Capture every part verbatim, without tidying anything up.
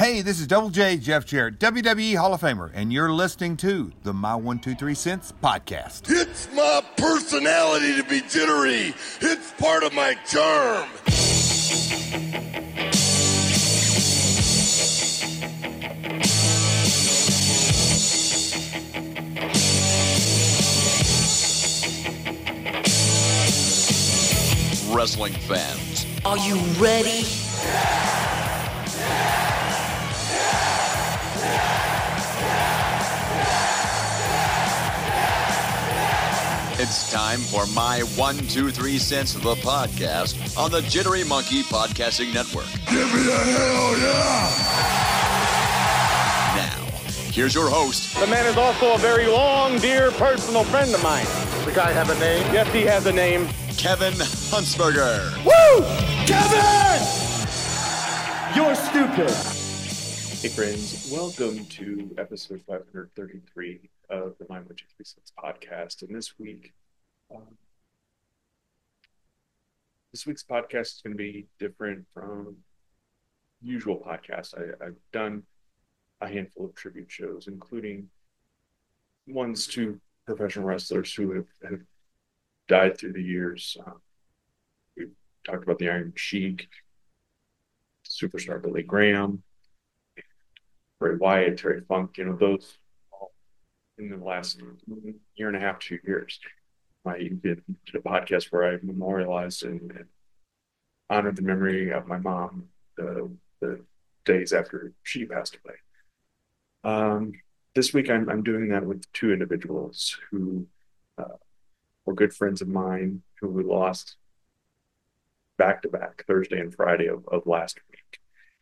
Hey, this is Double J, Jeff Jarrett, W W E Hall of Famer, and you're listening to the My one two three Cents podcast. It's my personality to be jittery. It's part of my charm. Wrestling fans, are you ready? It's time for My one two three Cents, the podcast on the Jittery Monkey Podcasting Network. Give me a hell yeah! Now, here's your host. The man is also a very long, dear personal friend of mine. Does the guy have a name? Yes, he has a name. Kevin Huntsberger. Woo! Kevin! You're stupid. Hey friends, welcome to episode five hundred thirty-three of the My one two three Cents podcast. And this week, um, this week's podcast is going to be different from usual podcasts. I, I've done a handful of tribute shows, including ones to professional wrestlers who have, have died through the years. Um, we talked about the Iron Sheik, superstar Billy Graham, Bray Wyatt, Terry Funk, you know, those all in the last year and a half, two years. I did a podcast where I memorialized and, and honored the memory of my mom the, the days after she passed away. Um, this week, I'm, I'm doing that with two individuals who uh, were good friends of mine who we lost back-to-back Thursday and Friday of, of last week.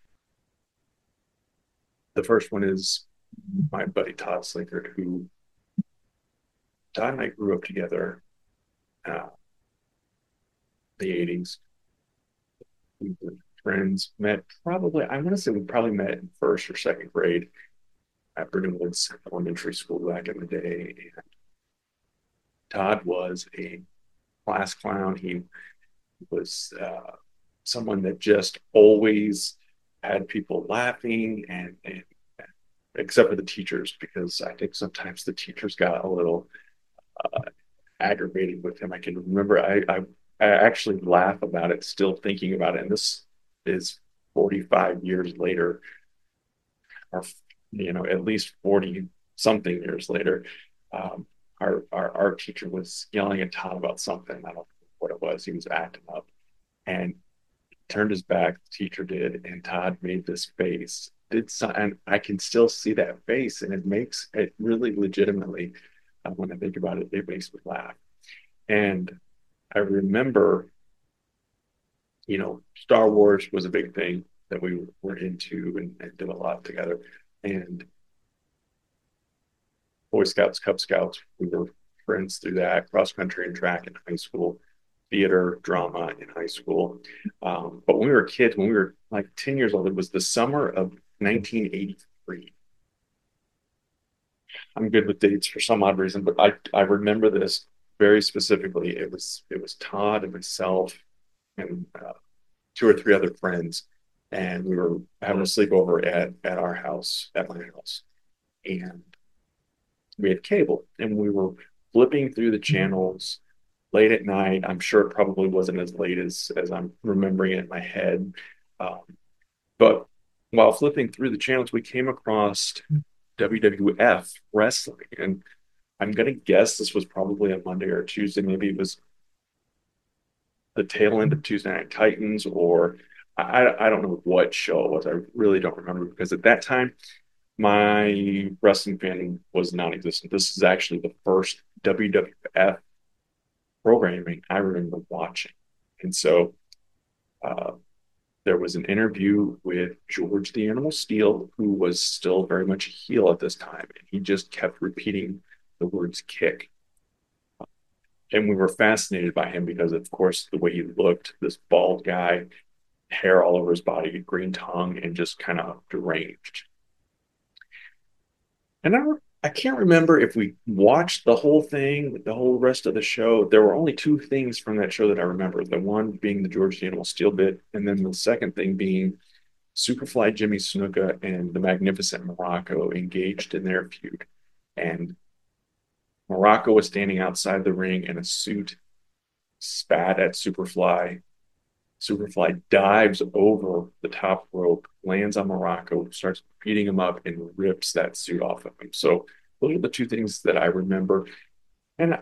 The first one is my buddy Todd Slinkard, who Todd and I grew up together uh, the eighties. We were friends, met probably, I want to say we probably met in first or second grade at Vernon Woods Elementary School back in the day. And Todd was a class clown. He was uh, someone that just always had people laughing, and, and except for the teachers, because I think sometimes the teachers got a little uh, aggravated with him. I can remember I, I I actually laugh about it, still thinking about it, and this is forty-five years later, or you know, at least forty something years later. Um, our our art teacher was yelling at Todd about something. I don't know what it was. He was acting up, and turned his back, the teacher did, and Todd made this face. Did some, and I can still see that face, and it makes it really legitimately, uh, when I think about it, it makes me laugh. And I remember, you know, Star Wars was a big thing that we were into and, and did a lot together. And Boy Scouts, Cub Scouts, we were friends through that, cross country and track in high school, theater, drama in high school. Um, but when we were kids, when we were like ten years old, it was the summer of nineteen eighty-three. I'm good with dates for some odd reason, but I, I remember this very specifically. It was it was Todd and myself and uh, two or three other friends, and we were having a sleepover at, at our house, at my house. And we had cable, and we were flipping through the channels late at night. I'm sure it probably wasn't as late as, as I'm remembering it in my head. Um, but while flipping through the channels, we came across W W F wrestling. And I'm going to guess this was probably a Monday or Tuesday. Maybe it was the tail end of Tuesday Night Titans, or I, I don't know what show it was. I really don't remember, because at that time, my wrestling fan was non-existent. This is actually the first W W F programming I remember watching. And so uh, there was an interview with George the Animal Steele, who was still very much a heel at this time. And he just kept repeating the words kick. And we were fascinated by him because, of course, the way he looked, this bald guy, hair all over his body, green tongue, and just kind of deranged. And I I can't remember if we watched the whole thing, the whole rest of the show. There were only two things from that show that I remember. The one being the George the Animal Steele bit, and then the second thing being Superfly Jimmy Snuka and the Magnificent Morocco engaged in their feud. And Morocco was standing outside the ring in a suit, spat at Superfly. Superfly dives over the top rope, lands on Morocco, starts beating him up, and rips that suit off of him. So those are the two things that I remember. And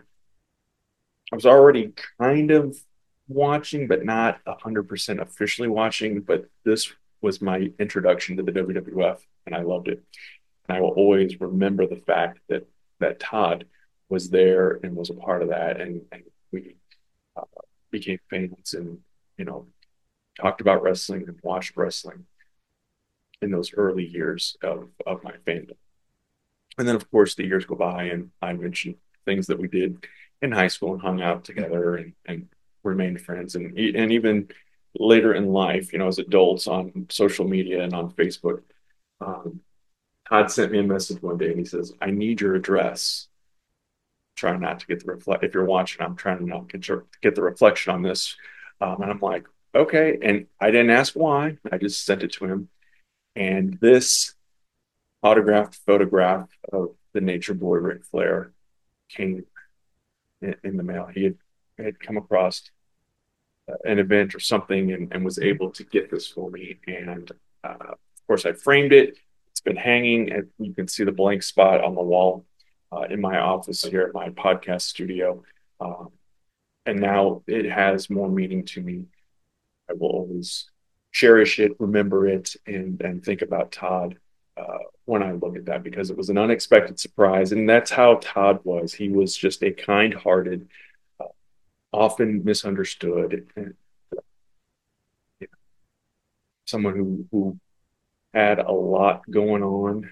I was already kind of watching, but not one hundred percent officially watching. But this was my introduction to the W W F, and I loved it. And I will always remember the fact that that Todd was there and was a part of that, and, and we uh, became fans and, you know, talked about wrestling and watched wrestling in those early years of, of my fandom. And then, of course, the years go by, and I mentioned things that we did in high school and hung out together and, and remained friends. And, and even later in life, you know, as adults on social media and on Facebook, um, Todd sent me a message one day and he says, "I need your address." Trying not to get the reflect. If you're watching, I'm trying to not get, your, get the reflection on this. Um, and I'm like, okay. And I didn't ask why. I just sent it to him. And this autographed photograph of the Nature Boy Ric Flair came in, in the mail. He had, had come across an event or something and, and was able to get this for me. And uh, of course, I framed it. It's been hanging, and you can see the blank spot on the wall uh, in my office here at my podcast studio. Um, and now it has more meaning to me. I will always cherish it, remember it, and and think about Todd uh, when I look at that, because it was an unexpected surprise. And that's how Todd was. He was just a kind-hearted, uh, often misunderstood, and, you know, someone who, who had a lot going on.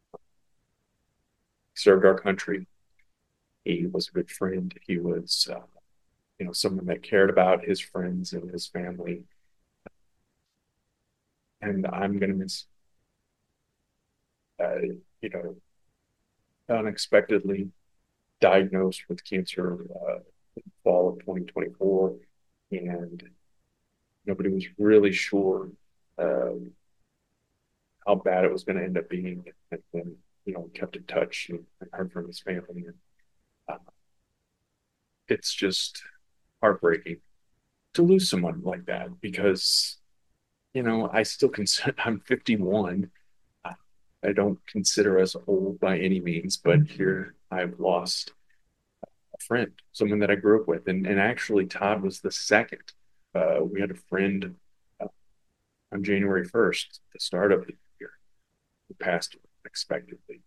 He served our country. He was a good friend. He was, uh, you know, someone that cared about his friends and his family. And I'm going to miss, uh, you know, unexpectedly diagnosed with cancer uh, in the fall of twenty twenty-four. And nobody was really sure um, how bad it was going to end up being. And then, you know, kept in touch and, and heard from his family. And uh, it's just heartbreaking to lose someone like that, because, you know, I still consider, I'm fifty-one. I don't consider us old by any means, but here I've lost a friend, someone that I grew up with. And, and actually, Todd was the second. Uh, we had a friend uh, on January first, the start of the year, who passed unexpectedly.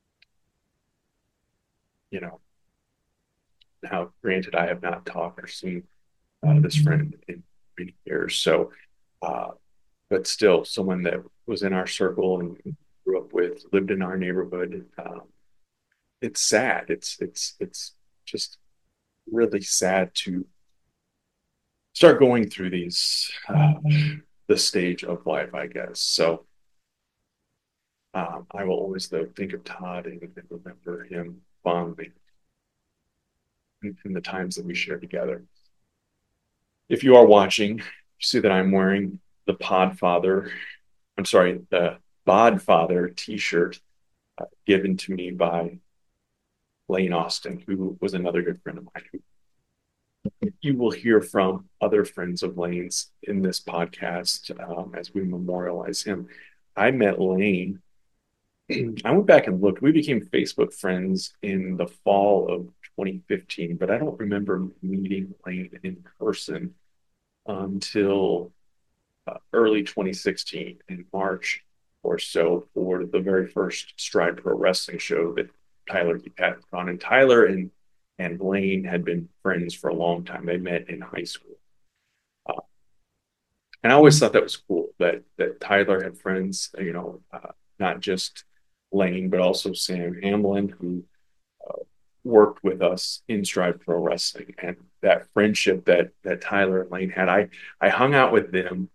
You know, now, granted, I have not talked or seen uh, this friend in many years. So, uh, but still, someone that was in our circle and grew up with, lived in our neighborhood. Um, it's sad. It's it's it's just really sad to start going through these uh, this stage of life, I guess. So, um, I will always though think of Todd and, and remember him fondly in, in the times that we shared together. If you are watching, you see that I'm wearing the Podfather, I'm sorry, the Bodfather t-shirt uh, given to me by Lane Austin, who was another good friend of mine. Who you will hear from other friends of Lane's in this podcast um, as we memorialize him. I met Lane. I went back and looked. We became Facebook friends in the fall of twenty fifteen, but I don't remember meeting Lane in person until uh, early twenty sixteen, in March or so, for the very first Stride Pro Wrestling show that Tyler D. Patton put on. And Tyler and and Lane had been friends for a long time. They met in high school. Uh, and I always thought that was cool, that that Tyler had friends, you know, uh, not just Lane, but also Sam Hamlin, who uh, worked with us in Stride Pro Wrestling. And that friendship that that Tyler and Lane had, I I hung out with them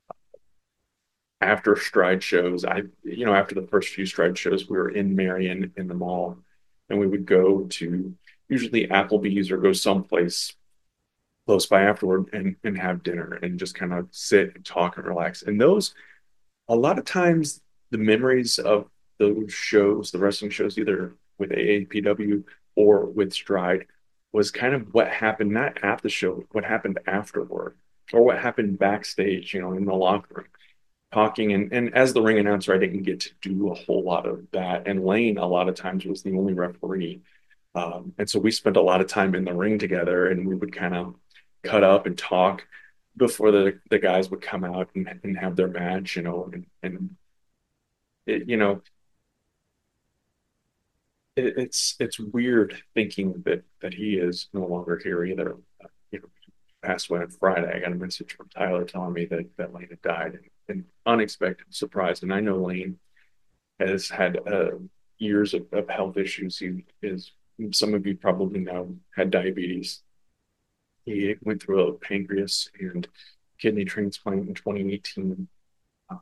after Stride shows. I, you know, after the first few Stride shows, we were in Marion in the mall, and we would go to usually Applebee's or go someplace close by afterward and, and have dinner and just kind of sit and talk and relax. And those a lot of times the memories of those shows, the wrestling shows, either with A A P W or with Stride, was kind of what happened, not at the show, what happened afterward, or what happened backstage, you know, in the locker room, talking. And, and as the ring announcer, I didn't get to do a whole lot of that. And Lane, a lot of times, was the only referee. Um, and so we spent a lot of time in the ring together, and we would kind of cut up and talk before the, the guys would come out and, and have their match, you know, and, and it, you know, it, it's it's weird thinking that that he is no longer here either. Uh, you know, passed away on Friday. I got a message from Tyler telling me that that Lane had died, and, and unexpected surprise. And I know Lane has had uh, years of, of health issues. He is, some of you probably know, had diabetes. He went through a pancreas and kidney transplant in twenty eighteen. Uh,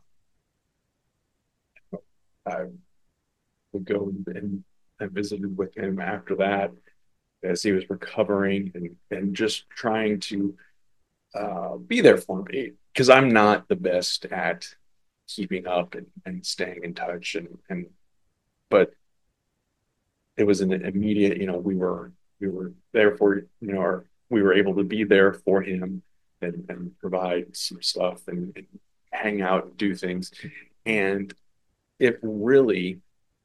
I would go and I visited with him after that as he was recovering, and, and just trying to uh, be there for me, because I'm not the best at keeping up and, and staying in touch. And, and, but it was an immediate, you know, we were, we were there for, you know, our, we were able to be there for him and, and provide some stuff and, and hang out and do things. And it really,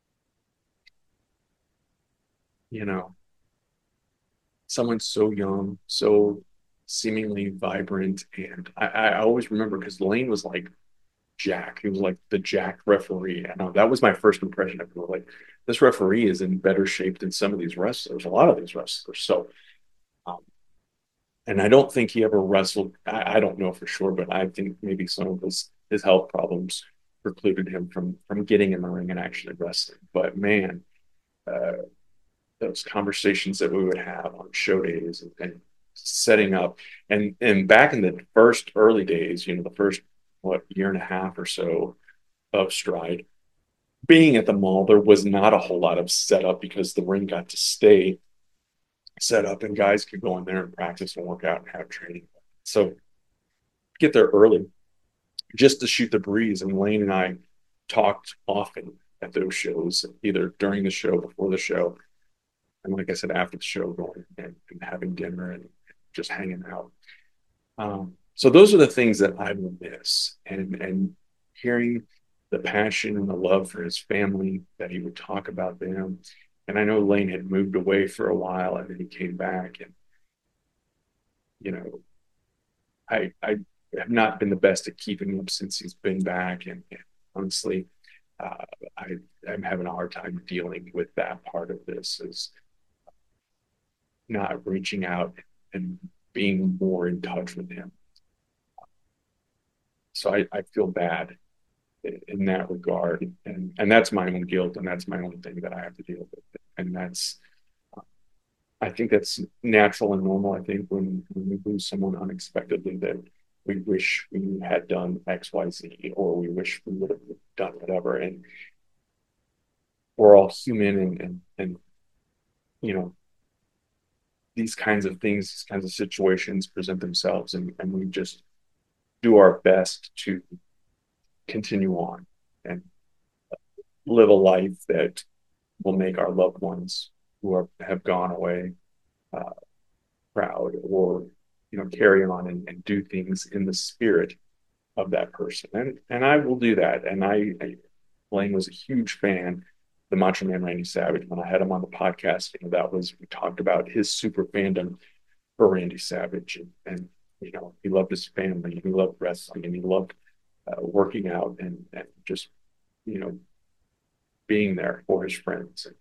you know, someone so young, so seemingly vibrant. And I, I always remember, because Lane was like Jack. He was like the Jack referee. And uh, that was my first impression of him. Like, this referee is in better shape than some of these wrestlers, a lot of these wrestlers. So, um, and I don't think he ever wrestled. I, I don't know for sure, but I think maybe some of his, his health problems precluded him from, from getting in the ring and actually wrestling. But man, uh, those conversations that we would have on show days and, and setting up, and and back in the first early days, you know, the first what year and a half or so of Stride, being at the mall, there was not a whole lot of setup, because the ring got to stay set up and guys could go in there and practice and work out and have training. So get there early just to shoot the breeze. And Lane and I talked often at those shows, either during the show, before the show, and like I said, after the show, going and, and having dinner and just hanging out. Um, so those are the things that I will miss, and and hearing the passion and the love for his family, that he would talk about them. And I know Lane had moved away for a while, and then he came back, and you know, I I have not been the best at keeping up since he's been back, and, and honestly, uh, I I'm having a hard time dealing with that part of this, is not reaching out and being more in touch with him. So I, I feel bad in that regard, and and that's my own guilt, and that's my own thing that I have to deal with. And that's, I think that's natural and normal. I think when, when we lose someone unexpectedly, that we wish we had done X, Y, Z, or we wish we would have done whatever. And we're all human, and and, and you know, these kinds of things, these kinds of situations present themselves, and, and we just do our best to continue on and live a life that will make our loved ones who are, have gone away uh, proud, or you know, carry on and, and do things in the spirit of that person. And and I will do that. And I, I Lane was a huge fan, the Macho Man Randy Savage. When I had him on the podcast, you know, that was, we talked about his super fandom for Randy Savage, and, and you know, he loved his family, he loved wrestling, and he loved uh, working out, and, and just, you know, being there for his friends. And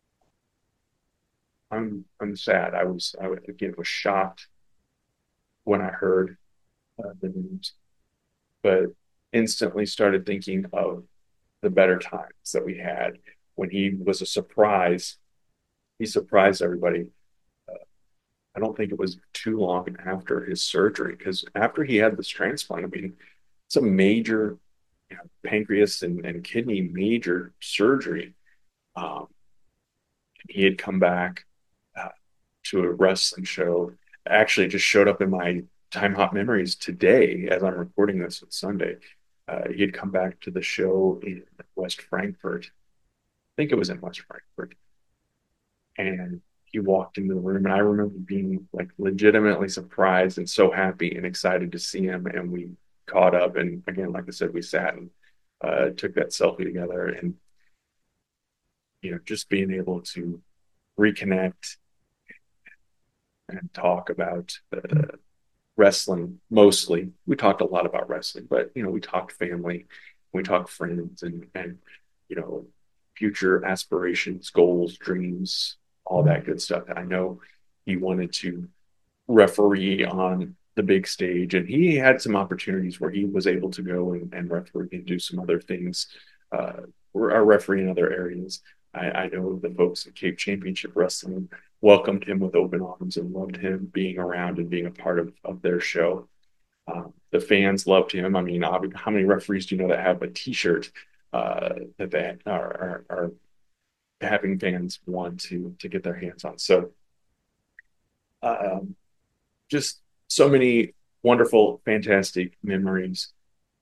I'm I'm sad. I was I was, again was shocked when I heard uh, the news, but instantly started thinking of the better times that we had when he was a surprise. He surprised everybody. Uh, I don't think it was too long after his surgery, because after he had this transplant, I mean, it's a major, you know, pancreas and, and kidney major surgery. Um, he had come back uh, to a wrestling show. Actually, it just showed up in my Time Hop memories today as I'm recording this on Sunday. uh, he had come back to the show in West Frankfort. I think it was in West Frankfort. And he walked into the room, and I remember being like legitimately surprised and so happy and excited to see him. And we caught up, and again, like I said, we sat and uh, took that selfie together, and you know, just being able to reconnect and talk about uh, wrestling. Mostly, we talked a lot about wrestling, but you know, we talked family, we talked friends, and and you know, future aspirations, goals, dreams, all that good stuff. I know he wanted to referee on the big stage, and he had some opportunities where he was able to go and, and referee and do some other things, uh, or referee in other areas. I, I know the folks at Cape Championship Wrestling welcomed him with open arms and loved him being around and being a part of, of their show. Um, the fans loved him. I mean, how many referees do you know that have a T-shirt uh, that they are, are, are having fans want to to get their hands on? So, um, just so many wonderful, fantastic memories.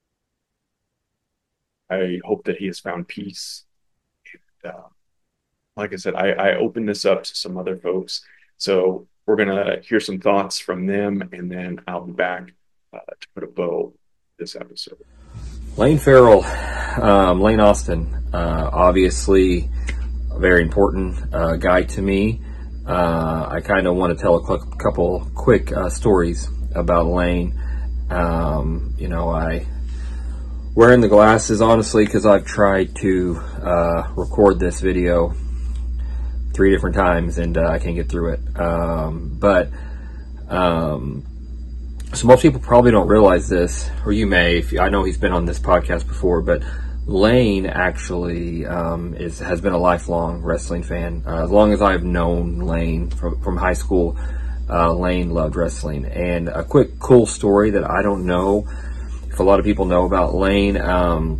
I hope that he has found peace. And, uh, like I said, I, I opened this up to some other folks. So we're going to hear some thoughts from them, and then I'll be back uh, to put a bow this episode. Lane Farrell, um, Lane Austin, uh, obviously a very important uh, guy to me. Uh, I kind of want to tell a cl- couple quick uh, stories about Lane. Um, you know, I wearing the glasses, honestly, because I've tried to uh, record this video three different times, and uh, I can't get through it. Um, but um, so most people probably don't realize this, or you may. If, I know he's been on this podcast before, but Lane actually um, is has been a lifelong wrestling fan. Uh, as long as I've known Lane from, from high school, uh, Lane loved wrestling. And a quick cool story that I don't know if a lot of people know about Lane. Um,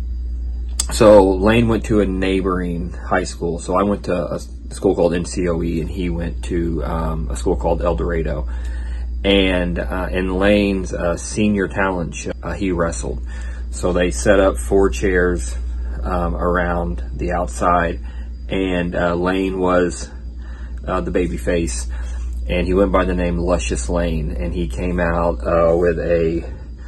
so Lane went to a neighboring high school. So I went to a school called N C O E, and he went to um, a school called El Dorado. And uh, in Lane's uh, senior talent show, uh, he wrestled. So they set up four chairs um, around the outside, and uh, Lane was uh, the baby face, and he went by the name Luscious Lane, and he came out uh, with a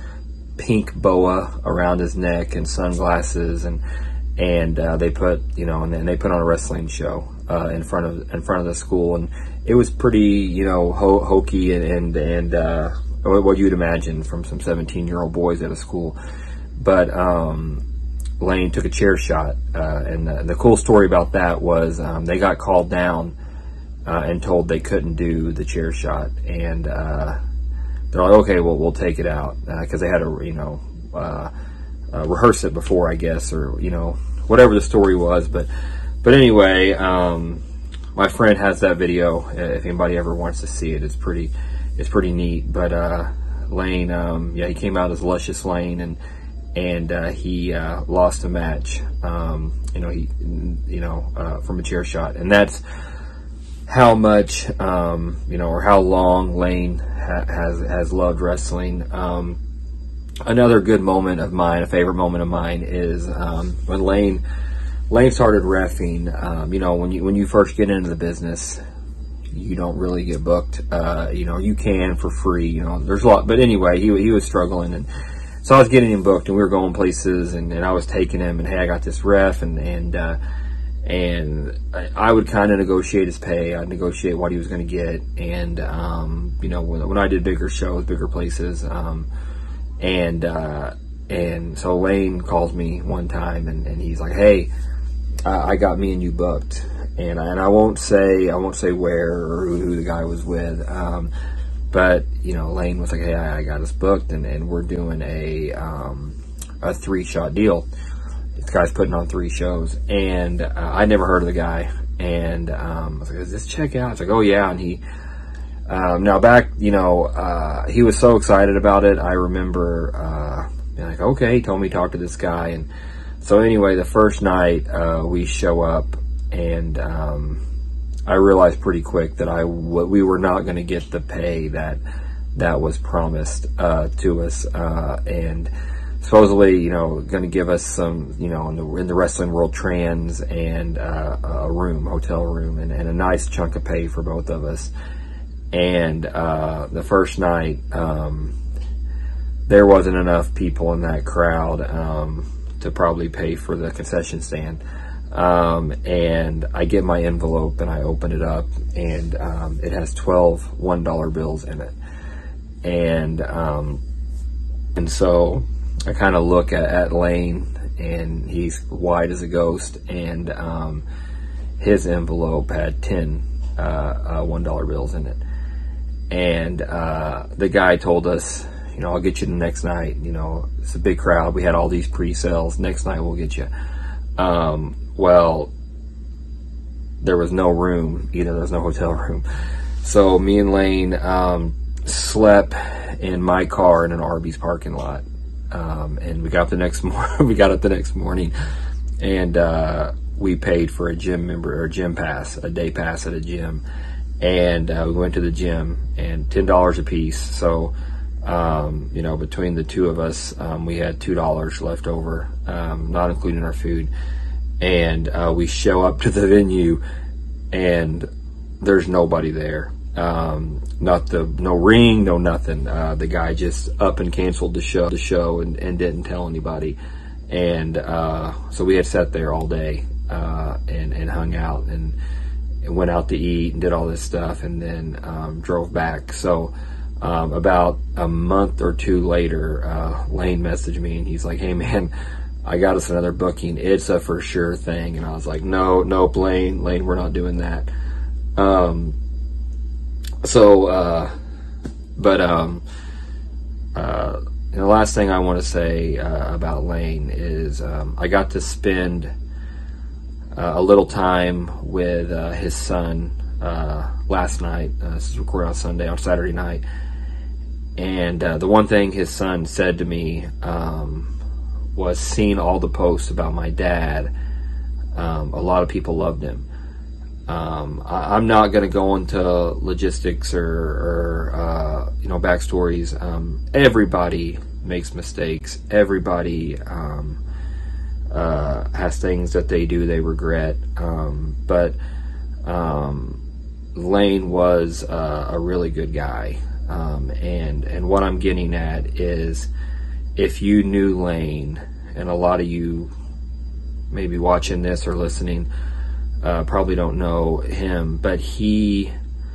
pink boa around his neck and sunglasses, and and uh, they put you know and, and they put on a wrestling show uh, in front of in front of the school, and it was pretty you know ho- hokey and and, and uh, what you'd imagine from some seventeen year old boys at a school. But um, Lane took a chair shot, uh, and the, the cool story about that was um, they got called down uh, and told they couldn't do the chair shot, and uh, they're like, okay, well, we'll take it out, because uh, they had to, you know, uh, uh, rehearse it before, I guess, or you know, whatever the story was. But but anyway, um, my friend has that video. If anybody ever wants to see it, it's pretty it's pretty neat. But uh, Lane, um, yeah, he came out as Luscious Lane, and. And uh, he uh, lost a match, um, you know, he, you know, uh, from a chair shot, and that's how much, um, you know, or how long Lane ha- has has loved wrestling. Um, another good moment of mine, a favorite moment of mine, is um, when Lane Lane started reffing. Um, you know, when you when you first get into the business, you don't really get booked. Uh, you know, you can for free. You know, there's a lot, but anyway, he he was struggling, and. So I was getting him booked, and we were going places, and, and I was taking him, and hey, I got this ref, and and uh, and I would kind of negotiate his pay. I'd negotiate what he was going to get, and um, you know, when, when I did bigger shows, bigger places, um, and uh, and so Lane calls me one time, and, and he's like, hey, uh, I got me and you booked, and I, and I won't say I won't say where or who, who the guy was with. Um, But, you know, Lane was like, hey, I got us booked, and, and we're doing a um, a three-shot deal. This guy's putting on three shows, and uh, I never heard of the guy. And um, I was like, is this check out? It's like, oh, yeah. And he, um, now back, you know, uh, he was so excited about it. I remember uh, being like, okay, he told me to talk to this guy. And so anyway, the first night uh, we show up, and um, I realized pretty quick that I w- we were not going to get the pay that that was promised uh, to us, uh, and supposedly, you know, going to give us some, you know, in the, in the wrestling world, trans and uh, a room, hotel room, and, and a nice chunk of pay for both of us. And uh, the first night, um, there wasn't enough people in that crowd um, to probably pay for the concession stand. Um, and I get my envelope and I open it up, and um, it has twelve one dollar bills in it. And um, and so I kind of look at, at Lane, and he's white as a ghost, and um, his envelope had ten uh, uh, one dollar bills in it. And uh, the guy told us, you know, I'll get you the next night. You know, it's a big crowd. We had all these pre-sales. Next night we'll get you. Um, well, there was no room either. There was no hotel room. So me and Lane um, slept in my car in an Arby's parking lot. Um, and we got up the next morning. we got up the next morning, and uh, we paid for a gym member or gym pass, a day pass at a gym. And uh, we went to the gym, and ten dollars a piece. So, um, you know, between the two of us, um, we had two dollars left over, um, not including our food. And uh, we show up to the venue, and there's nobody there. Um, not the no ring, no nothing. Uh, the guy just up and canceled the show, the show, and, and didn't tell anybody. And uh, so we had sat there all day uh, and and hung out and. And went out to eat and did all this stuff, and then um, drove back. So um, about a month or two later, uh, Lane messaged me, and he's like, hey man, I got us another booking. It's a for sure thing. And I was like, no, nope, Lane, Lane, we're not doing that. Um, so, uh, but um, uh, and the last thing I want to say uh, about Lane is um, I got to spend Uh, a little time with uh, his son uh, last night. Uh, this is recorded on Sunday, on Saturday night. And uh, the one thing his son said to me um, was, seeing all the posts about my dad, um, a lot of people loved him. Um, I, I'm not going to go into logistics or, or uh, you know, backstories. Um, everybody makes mistakes. Everybody um, Uh, has things that they do they regret, um, but um, Lane was uh, a really good guy, um, and and what I'm getting at is, if you knew Lane, and a lot of you maybe watching this or listening uh, probably don't know him, but he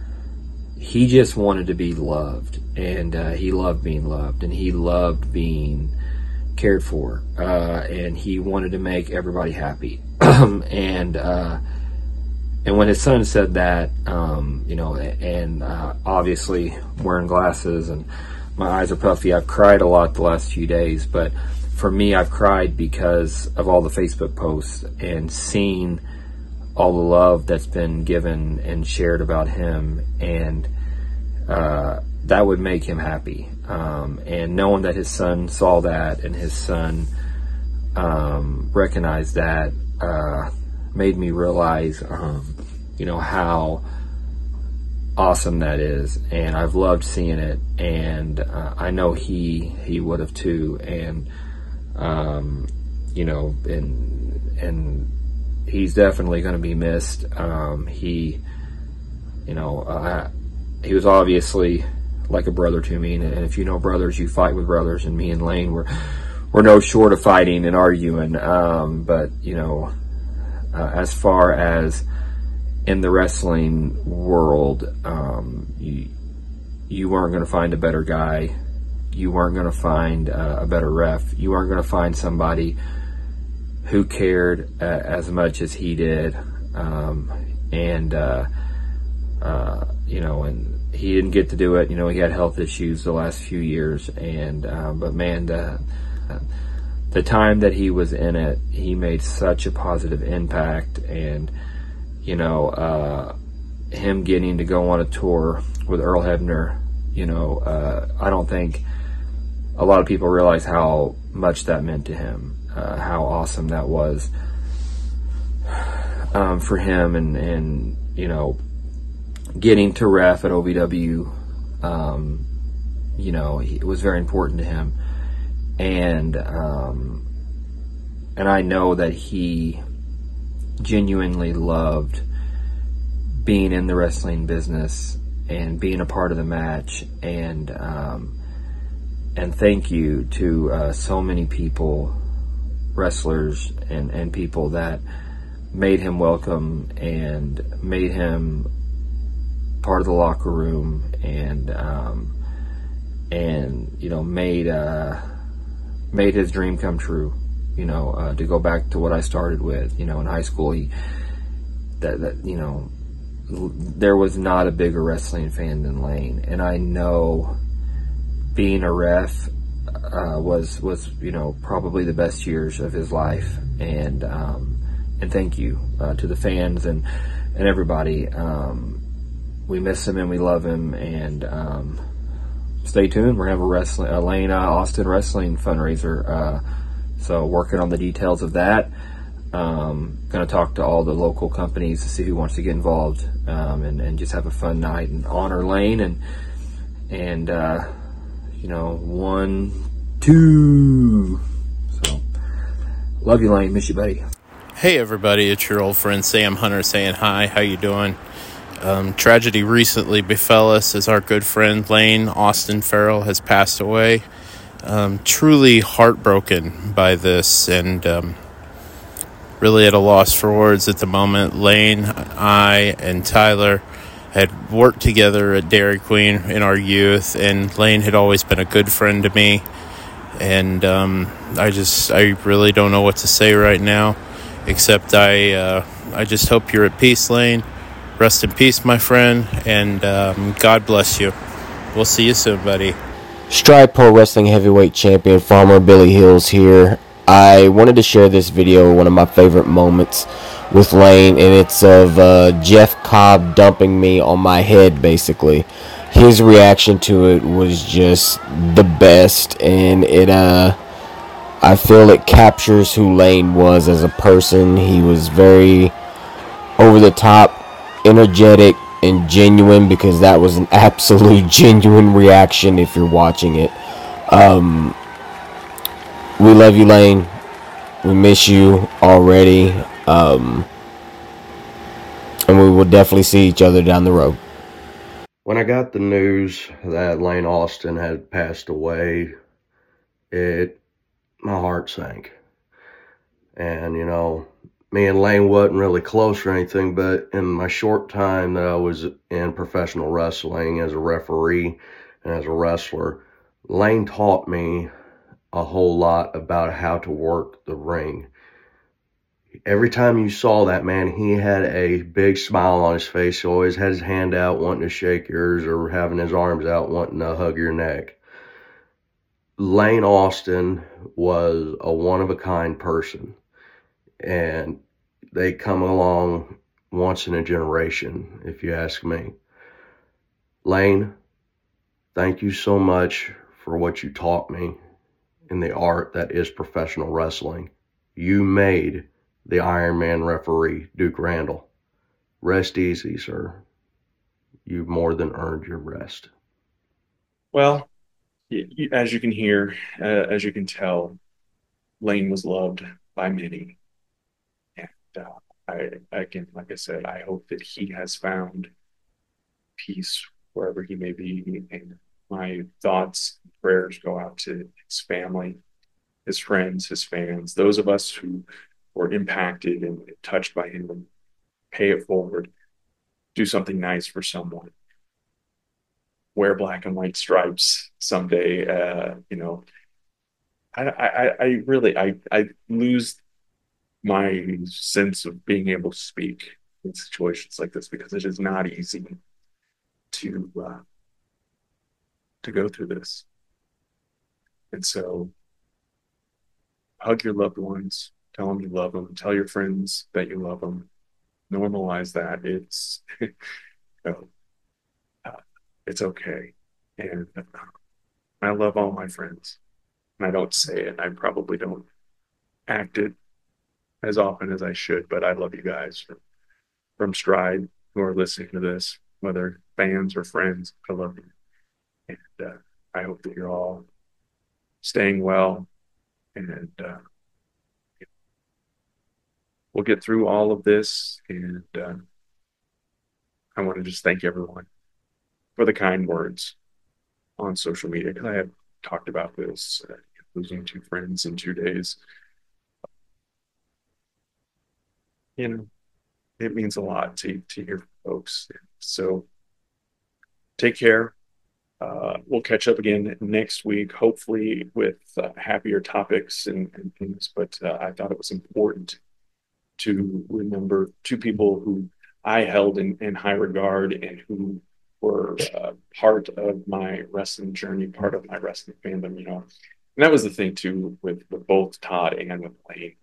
he just wanted to be loved, and uh, he loved being loved, and he loved being cared for, uh, and he wanted to make everybody happy. and uh, and when his son said that, um, you know, and uh, obviously wearing glasses and my eyes are puffy, I've cried a lot the last few days. But for me, I've cried because of all the Facebook posts and seeing all the love that's been given and shared about him, and uh, that would make him happy. Um, and knowing that his son saw that, and his son um, recognized that, uh, made me realize, um, you know, how awesome that is. And I've loved seeing it, and uh, I know he he would have too. And um, you know, and and he's definitely going to be missed. Um, he, you know, uh, he was obviously like a brother to me, and if you know brothers, you fight with brothers, and me and Lane were we're no short of fighting and arguing. Um, but you know, uh, as far as in the wrestling world, um, you you weren't going to find a better guy. You weren't going to find uh, a better ref. You weren't going to find somebody who cared uh, as much as he did. Um, and uh, uh, you know, and he didn't get to do it. You know, he had health issues the last few years, and uh, but man, the the time that he was in it, he made such a positive impact. And you know, uh, him getting to go on a tour with Earl Hebner, you know, uh, I don't think a lot of people realize how much that meant to him, uh, how awesome that was um, for him, and and you know, getting to ref at O V W, um, you know, he, it was very important to him. and um, and I know that he genuinely loved being in the wrestling business and being a part of the match. And um, and thank you to uh, so many people, wrestlers and, and people that made him welcome and made him part of the locker room, and um, and you know made uh, made his dream come true. You know, uh, to go back to what I started with, you know, in high school, he that that you know. There was not a bigger wrestling fan than Lane, and I know being a ref uh, was was you know probably the best years of his life. And um, and thank you uh, to the fans and and everybody. Um, we miss him and we love him. And um, stay tuned. We're gonna have a wrestling a Lane uh, Austin wrestling fundraiser. Uh, so working on the details of that. Um, going to talk to all the local companies to see who wants to get involved, um, and, and just have a fun night and honor Lane and and uh, you know one two. So love you, Lane. Miss you, buddy. Hey everybody, it's your old friend Sam Hunter saying hi. How you doing? Um, tragedy recently befell us as our good friend Lane Austin Farrell has passed away. Um, truly heartbroken by this, and um, really at a loss for words at the moment. Lane, I, and Tyler had worked together at Dairy Queen in our youth, and Lane had always been a good friend to me. And um, I just, I really don't know what to say right now, except I, uh, I just hope you're at peace, Lane. Rest in peace, my friend, and um, God bless you. We'll see you soon, buddy. Stride Pro Wrestling Heavyweight Champion Farmer Billy Hills here. I wanted to share this video, one of my favorite moments with Lane, and it's of uh, Jeff Cobb dumping me on my head, basically. His reaction to it was just the best, and it, uh, I feel it captures who Lane was as a person. He was very over the top, energetic, and genuine, because that was an absolute genuine reaction if you're watching it. Um... We love you, Lane. We miss you already. Um, and we will definitely see each other down the road. When I got the news that Lane Austin had passed away, it, my heart sank. And, you know, me and Lane wasn't really close or anything, but in my short time that I was in professional wrestling as a referee and as a wrestler, Lane taught me a whole lot about how to work the ring. Every time you saw that man, he had a big smile on his face. He always had his hand out wanting to shake yours, or having his arms out wanting to hug your neck. Lane Austin was a one-of-a-kind person, and they come along once in a generation, if you ask me. Lane, thank you so much for what you taught me in the art that is professional wrestling. You made the Iron Man referee, Duke Randall. Rest easy, sir. You've more than earned your rest. Well, as you can hear, uh, as you can tell, Lane was loved by many. And uh, I, again, like I said, I hope that he has found peace wherever he may be. And my thoughts and prayers go out to his family, his friends, his fans, those of us who were impacted and touched by him. Pay it forward. Do something nice for someone. Wear black and white stripes someday. Uh, you know, I, I, I really, I, I lose my sense of being able to speak in situations like this, because it is not easy to uh, to go through this. And so, hug your loved ones. Tell them you love them. Tell your friends that you love them. Normalize that. It's, you know, uh, it's okay. And uh, I love all my friends. And I don't say it. I probably don't act it as often as I should, but I love you guys from, from Stride who are listening to this, whether fans or friends. I love you. And uh, I hope that you're all staying well, and uh, we'll get through all of this. And uh, I want to just thank everyone for the kind words on social media, because I have talked about this, uh, losing two friends in two days. You know, it means a lot to to hear from folks. So take care. Uh, we'll catch up again next week, hopefully with uh, happier topics and, and things. But uh, I thought it was important to remember two people who I held in, in high regard and who were uh, part of my wrestling journey, part of my wrestling fandom, you know. And that was the thing too with, with both Todd and with Lane.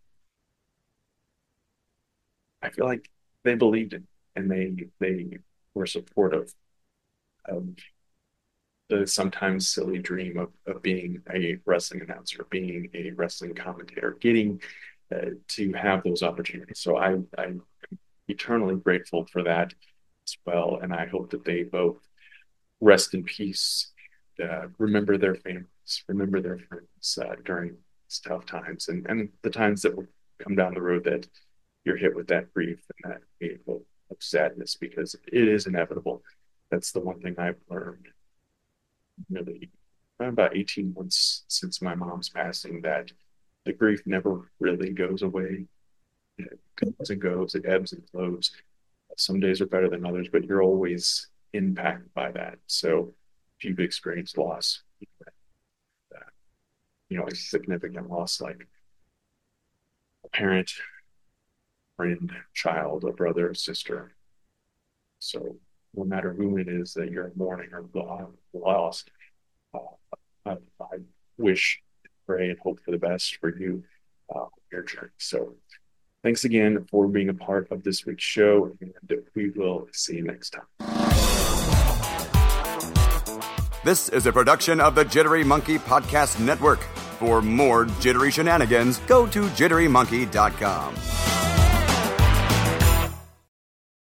I feel like they believed it, and they they were supportive of the sometimes silly dream of, of being a wrestling announcer, being a wrestling commentator, getting uh, to have those opportunities. So I, I'm eternally grateful for that as well. And I hope that they both rest in peace, uh, remember their families, remember their friends uh, during these tough times, and, and the times that will come down the road that you're hit with that grief and that painful of sadness, because it is inevitable. That's the one thing I've learned really about eighteen months since my mom's passing, that the grief never really goes away. It comes and goes, it ebbs and flows. Some days are better than others, but you're always impacted by that. So if you've experienced loss, uh, you know, a significant loss like a parent, friend, child, a brother, a sister. So no matter who it is that you're mourning or lost, uh, I, I wish, pray, and hope for the best for you uh, on your journey. So thanks again for being a part of this week's show, and we will see you next time. This is a production of the Jittery Monkey Podcast Network. For more jittery shenanigans, go to jittery monkey dot com.